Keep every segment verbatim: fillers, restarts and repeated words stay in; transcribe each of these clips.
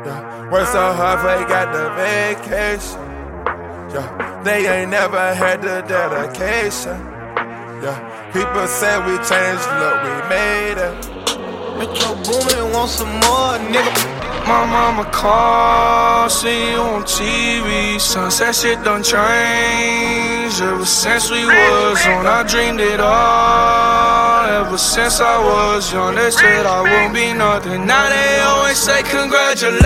Yeah. Work so hard for they got the vacation. Yeah. They ain't never had the dedication. Yeah. People say we changed, look, we made it. Metro Boomin want some more, nigga. My mama called, see you on T V. Sunset shit done changed. Ever since we was on, I dreamed it all. Ever since I was young, they said I won't be nothing. Now they always say congratulations.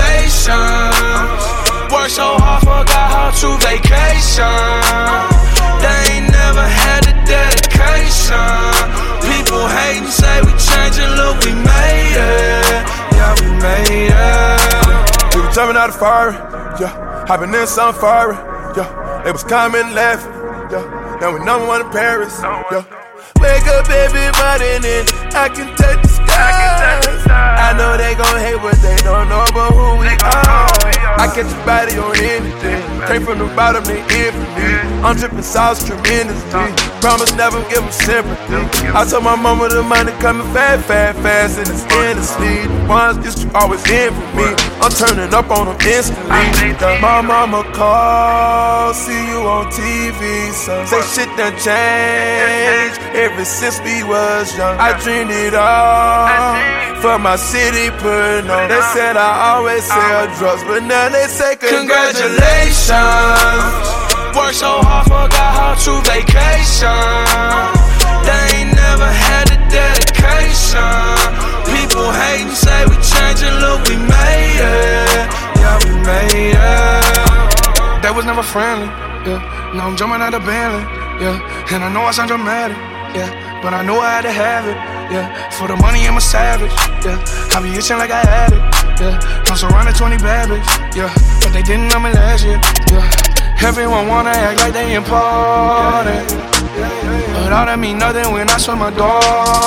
Worked so hard, forgot how to vacation. They ain't never had the dedication. People hate and say we changing, look, we made it. Yeah, we made it. We was jumping out of fire, yeah. Hopping in some fire, yeah. They was coming laughing, yeah. Now we number one in Paris, yeah. Wake up every morning and I can touch the sky. I know they gon' hate, but they don't know about who we are. I catch your body on anything. Came from the bottom, they in for me. I'm dripping sauce tremendously. Promise never give them sympathy. I told my mama the money coming fast, fast, fast, and it's endlessly. Ones used to always in for me. I'm turning up on them instantly. My mama called, see you on T V. Son. Say shit done changed ever since we was young. I dreamed it all for my city putting on. They said I always sell drugs, but now they say congratulations. Worked so hard, forgot how to vacation. They ain't never had the dedication. People hate and say we changing, look, we made it. Yeah, we made it. They was never friendly, yeah. Now I'm jumping out of Bentley, yeah. And I know I sound dramatic, yeah. But I know I had to have it, yeah. For the money, I'm a savage, yeah. I be itching like I had it, yeah. I'm surrounded twenty bad bitches, yeah. But they didn't know me last year, yeah. Everyone wanna act like they important, but all that mean nothing when I swim my door,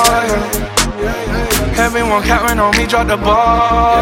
yeah. Everyone counting on me, drop the ball,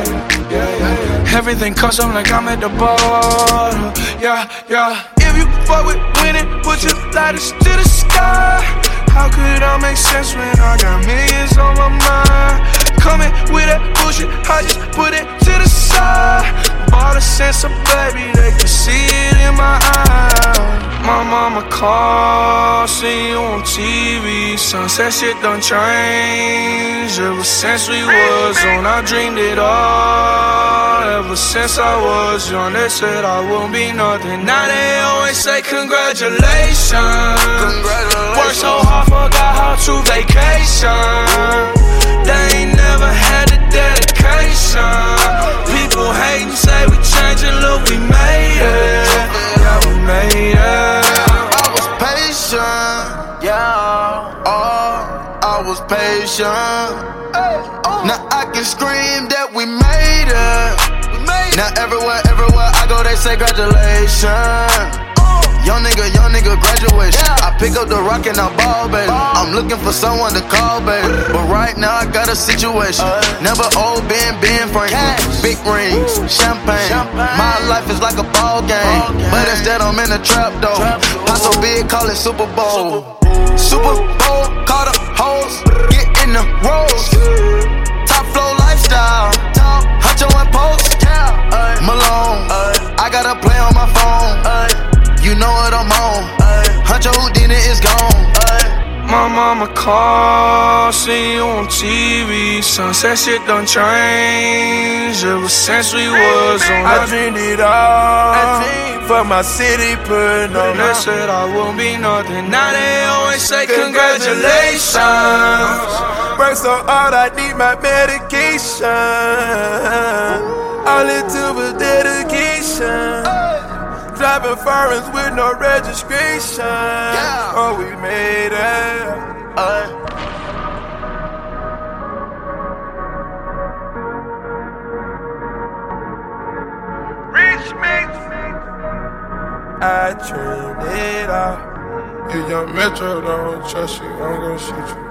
yeah. Everything custom like I'm at the bar, yeah, yeah. If you fuck with winning, put your lighters to the sky. How could I make sense when I got millions on my mind? Coming with that bullshit, I just put it to the side. Bought a sense of baby, they can see it in my eyes. My mama called, see you on T V. Sunset shit done changed. Ever since we was on, I dreamed it all. Ever since I was young, they said I won't be nothing. Now they always say congratulations. Congratulations. Worked so hard, forgot how to vacation. They ain't never had the dedication. People hate and say we changing, look, we made it. Yeah, we made it. I was patient, yeah. Oh, I was patient. Now I can scream that we made it. Now everywhere, everywhere I go, they say congratulations. Young nigga, young nigga, graduation. I pick up the rock and I ball, baby. I'm looking for someone to call, baby. But right now I got a situation. Never old Ben, Ben Franklin. Big rings, champagne. My life is like a ball game, but instead I'm in a trap though. Pop so big, call it Super Bowl. Super Bowl, call the hoes, get in the rolls. Top flow lifestyle, Huncho and Post, Malone. I got a play on my phone. You know what I'm on. Huncho Houdini is gone. My mama called, see you on T V. Sunset shit done changed. Ever since we was on, I dreamed it all for my city putting on. They said I won't be nothing. Now they always say congratulations. Work so hard, I need my medication. All it took was dedication. Driving foreigns with no registration. Yeah. Oh, we made it. Uh. Rich mix. I dreamed it all. If young Metro don't trust you, I'm gon' shoot you.